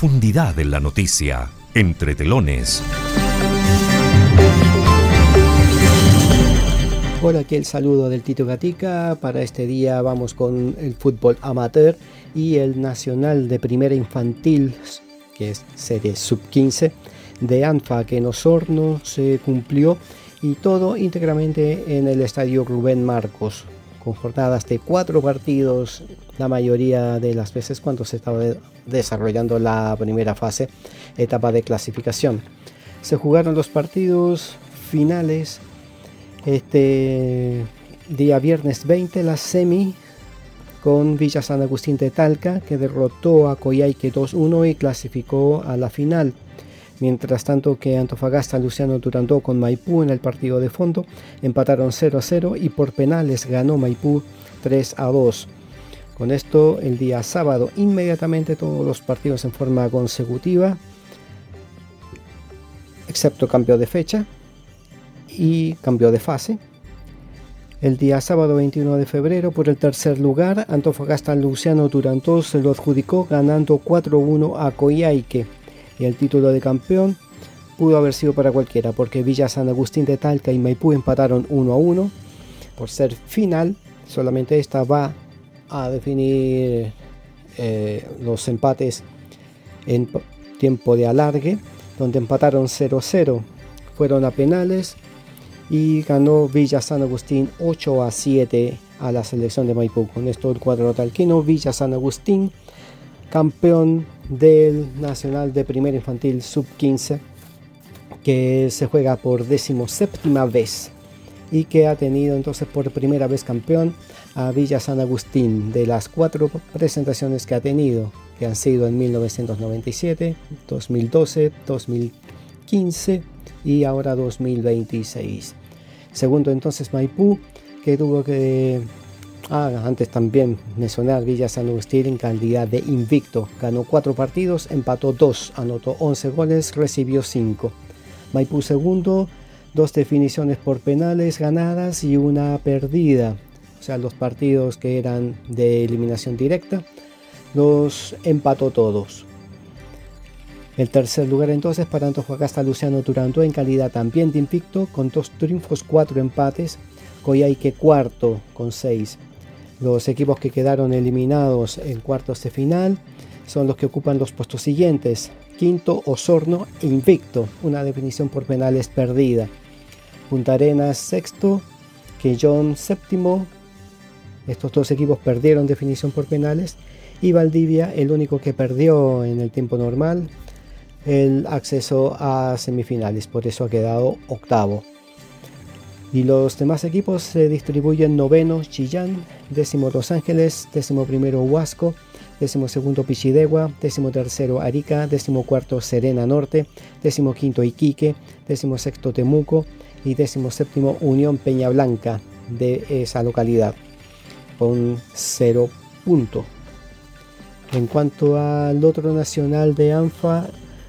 profundidad en la noticia, entre telones. Hola, aquí el saludo del Tito Gatica. Para este día vamos con el fútbol amateur y el nacional de primera infantil, que es serie sub-15 de ANFA, que en Osorno se cumplió, y todo íntegramente en el estadio Rubén Marcos, con jornadas de 4 partidos la mayoría de las veces cuando se estaba desarrollando la primera fase, etapa de clasificación. Se jugaron los partidos finales este día viernes 20, la semi con Villa San Agustín de Talca, que derrotó a Coyhaique 2-1 y clasificó a la final. Mientras tanto que Antofagasta Luciano Turandot con Maipú en el partido de fondo empataron 0-0 y por penales ganó Maipú 3-2. Con esto el día sábado inmediatamente todos los partidos en forma consecutiva, excepto cambio de fecha y cambio de fase. El día sábado 21 de febrero, por el tercer lugar, Antofagasta Luciano Turandot se lo adjudicó ganando 4-1 a Coyhaique. Y el título de campeón pudo haber sido para cualquiera, porque Villa San Agustín de Talca y Maipú empataron 1-1. Por ser final, solamente esta va a definir los empates en tiempo de alargue, donde empataron 0-0. Fueron a penales y ganó Villa San Agustín 8-7 a la selección de Maipú. Con esto el cuadro talquino, Villa San Agustín, campeón del Nacional de Primera Infantil Sub-15, que se juega por 17ª vez y que ha tenido entonces por primera vez campeón a Villa San Agustín de las 4 presentaciones que ha tenido, que han sido en 1997, 2012, 2015 y ahora 2026. Segundo entonces Maipú, que tuvo que... antes también mencionar Villa San Agustín en calidad de invicto. Ganó 4 partidos, empató 2, anotó 11 goles, recibió 5. Maipú segundo, 2 definiciones por penales ganadas y 1 perdida. O sea, los partidos que eran de eliminación directa los empató todos. El tercer lugar entonces para Antofagasta Luciano Turandot en calidad también de invicto, con 2 triunfos, 4 empates. Coyhaique cuarto con 6. Los equipos que quedaron eliminados en cuartos de final son los que ocupan los puestos siguientes. Quinto, Osorno, invicto, una definición por penales perdida. Punta Arenas sexto, Quellón séptimo. Estos 2 equipos perdieron definición por penales. Y Valdivia, el único que perdió en el tiempo normal el acceso a semifinales, por eso ha quedado octavo. Y los demás equipos se distribuyen: noveno Chillán, décimo Los Ángeles, 11º Huasco, 12º Pichidegua, 13º Arica, 14º Serena Norte, 15º Iquique, 16º Temuco y 17º Unión Peña Blanca de esa localidad, con 0 puntos. En cuanto al otro nacional de ANFA,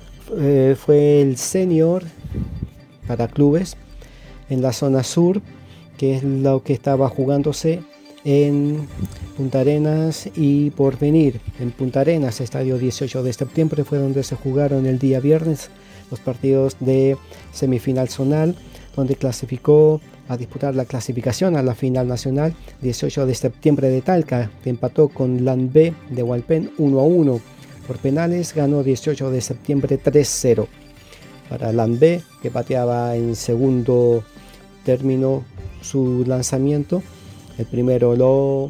fue el senior para clubes en la zona sur, que es lo que estaba jugándose en Punta Arenas y Porvenir. En Punta Arenas, estadio 18 de septiembre, fue donde se jugaron el día viernes los partidos de semifinal zonal, donde clasificó a disputar la clasificación a la final nacional 18 de septiembre de Talca, que empató con LAN B de Hualpén 1-1. Por penales ganó 18 de septiembre 3-0. Para LAN B, que pateaba en segundo término su lanzamiento, el primero lo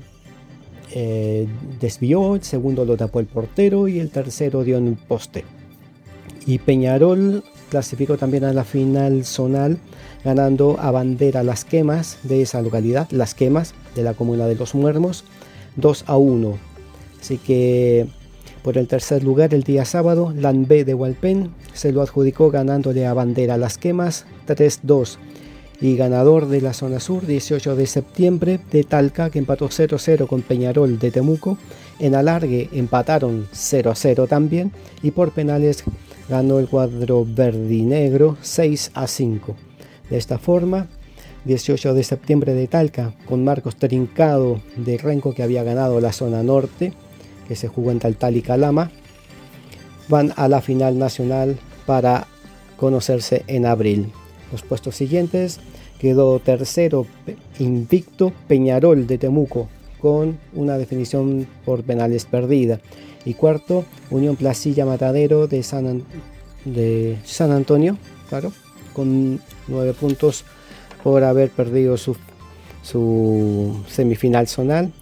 desvió, el segundo lo tapó el portero y el tercero dio en el poste. Y Peñarol clasificó también a la final zonal, ganando a Bandera Las Quemas de esa localidad, Las Quemas de la comuna de Los Muermos, 2-1. Así que por el tercer lugar el día sábado, LAN B de Hualpén se lo adjudicó ganándole a Bandera Las Quemas 3-2. Y ganador de la zona sur, 18 de septiembre de Talca, que empató 0-0 con Peñarol de Temuco. En alargue empataron 0-0 también, y por penales ganó el cuadro verdinegro 6-5. De esta forma, 18 de septiembre de Talca, con Marcos Trincado de Renco, que había ganado la zona norte, que se jugó en Taltal y Calama. van a la final nacional para conocerse en abril. Los puestos siguientes: quedó tercero invicto Peñarol de Temuco con una definición por penales perdida, y cuarto Unión Placilla Matadero de San Antonio, claro, con 9 puntos por haber perdido su semifinal zonal,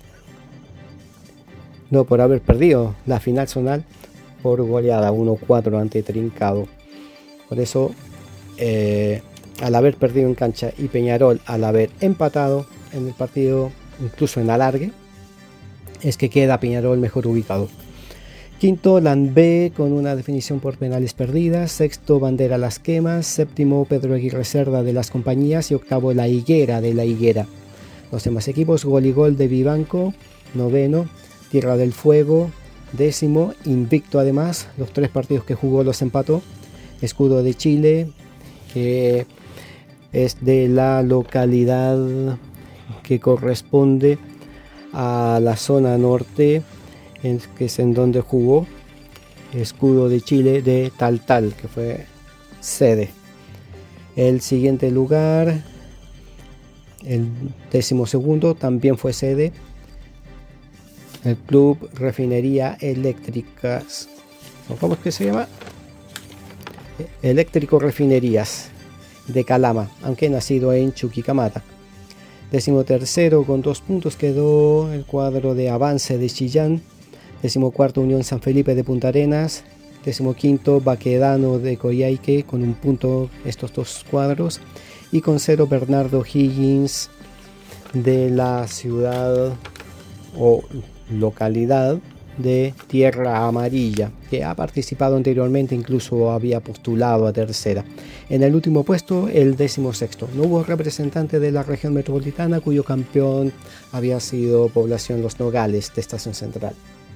no, por haber perdido la final zonal por goleada 1-4 ante Trincado. Por eso, al haber perdido en cancha, y Peñarol al haber empatado en el partido, incluso en alargue, es que queda Peñarol mejor ubicado. Quinto, Landbe con una definición por penales perdidas. Sexto, Bandera Las Quemas. Séptimo, Pedro Aguirre Cerda de Las Compañías. Y octavo, La Higuera de La Higuera. Los demás equipos: Gol y Gol de Vivanco. Noveno, Tierra del Fuego. Décimo, invicto además. Los 3 partidos que jugó los empató. Escudo de Chile, que es de la localidad que corresponde a la zona norte, que es en donde jugó. Escudo de Chile de Taltal, que fue sede. El siguiente lugar, el 12º, también fue sede, el Club Refinería Eléctricas. ¿Cómo es que se llama? Eléctrico Refinerías de Calama, aunque nacido en Chuquicamata. 13º con 2 puntos quedó el cuadro de Avance de Chillán. 14º, Unión San Felipe de Punta Arenas. 15º, Baquedano de Coyhaique con 1 punto estos 2 cuadros. Y con 0, Bernardo Higgins de la ciudad o localidad de Tierra Amarilla, que ha participado anteriormente, incluso había postulado a tercera. En el último puesto, el 16º. No hubo representante de la región metropolitana, cuyo campeón había sido Población Los Nogales de Estación Central.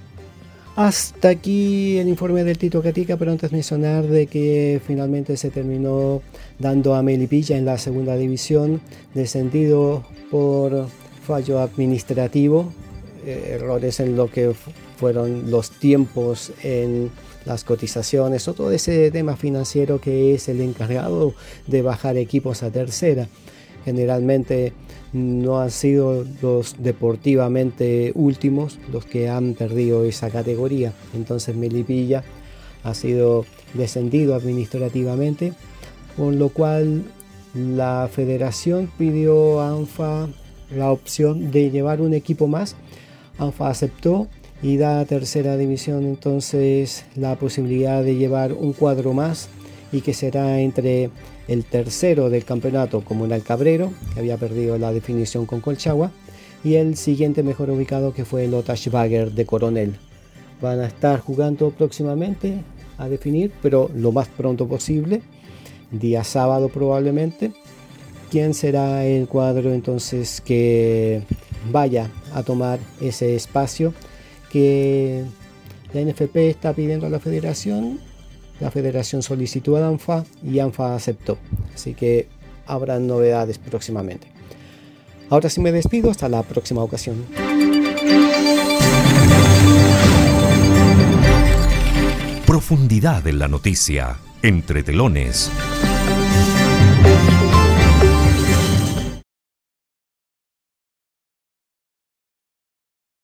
Hasta aquí el informe del Tito Gatica, pero antes mencionar de que finalmente se terminó dando a Melipilla en la segunda división, descendido por fallo administrativo, errores en lo que fueron los tiempos en las cotizaciones o todo ese tema financiero que es el encargado de bajar equipos a tercera. Generalmente no han sido los deportivamente últimos los que han perdido esa categoría. Entonces Melipilla ha sido descendido administrativamente, con lo cual la federación pidió a ANFA la opción de llevar un equipo más. ANFA aceptó y da a tercera división entonces la posibilidad de llevar un cuadro más, y que será entre el tercero del campeonato, Comunal Cabrero, que había perdido la definición con Colchagua, y el siguiente mejor ubicado, que fue el Otashbager de Coronel. Van a estar jugando próximamente a definir, pero lo más pronto posible, día sábado probablemente, quién será el cuadro entonces que vaya a tomar ese espacio que la NFP está pidiendo a la federación. La federación solicitó a ANFA y ANFA aceptó, así que habrá novedades próximamente. Ahora sí me despido, hasta la próxima ocasión. Profundidad en la noticia, entre telones.